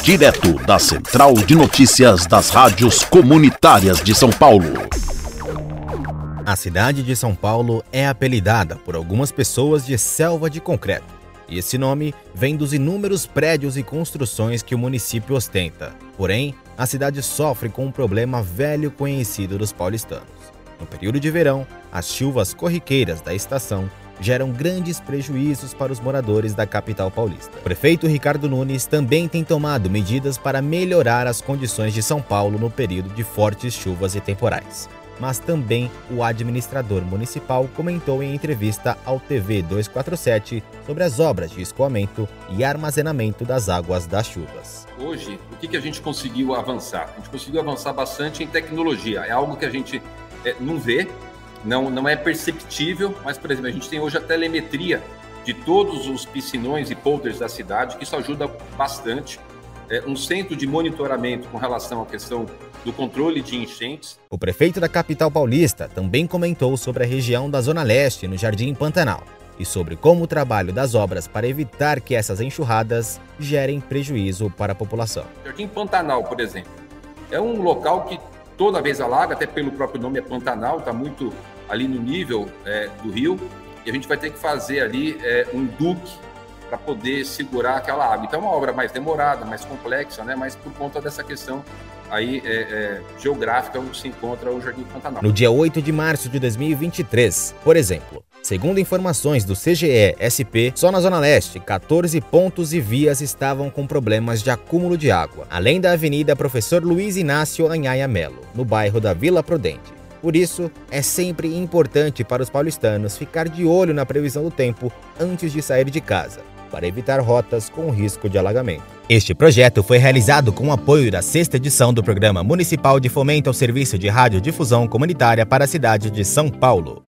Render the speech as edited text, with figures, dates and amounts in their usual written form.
Direto da Central de Notícias das Rádios Comunitárias de São Paulo. A cidade de São Paulo é apelidada por algumas pessoas de Selva de Concreto, e esse nome vem dos inúmeros prédios e construções que o município ostenta. Porém, a cidade sofre com um problema velho conhecido dos paulistanos. No período de verão, as chuvas corriqueiras da estação geram grandes prejuízos para os moradores da capital paulista. O prefeito Ricardo Nunes também tem tomado medidas para melhorar as condições de São Paulo no período de fortes chuvas e temporais. Mas também o administrador municipal comentou em entrevista ao TV 247 sobre as obras de escoamento e armazenamento das águas das chuvas. Hoje, o que a gente conseguiu avançar? A gente conseguiu avançar bastante em tecnologia. É algo que a gente não vê, não é perceptível, mas, por exemplo, a gente tem hoje a telemetria de todos os piscinões e polders da cidade, que isso ajuda bastante. Um centro de monitoramento com relação à questão do controle de enchentes. O prefeito da capital paulista também comentou sobre a região da Zona Leste, no Jardim Pantanal, e sobre como o trabalho das obras para evitar que essas enxurradas gerem prejuízo para a população. Jardim Pantanal, por exemplo, é um local que toda vez alaga, até pelo próprio nome é Pantanal, está muito ali no nível do rio, e a gente vai ter que fazer ali um duque para poder segurar aquela água. Então é uma obra mais demorada, mais complexa, né? Mas por conta dessa questão aí geográfica onde se encontra o Jardim Pantanal. No dia 8 de março de 2023, por exemplo, segundo informações do CGE-SP, só na Zona Leste, 14 pontos e vias estavam com problemas de acúmulo de água, além da Avenida Professor Luiz Inácio Anhaia Melo, no bairro da Vila Prudente. Por isso, é sempre importante para os paulistanos ficar de olho na previsão do tempo antes de sair de casa, para evitar rotas com risco de alagamento. Este projeto foi realizado com o apoio da 6ª edição do Programa Municipal de Fomento ao Serviço de Radiodifusão Comunitária para a cidade de São Paulo.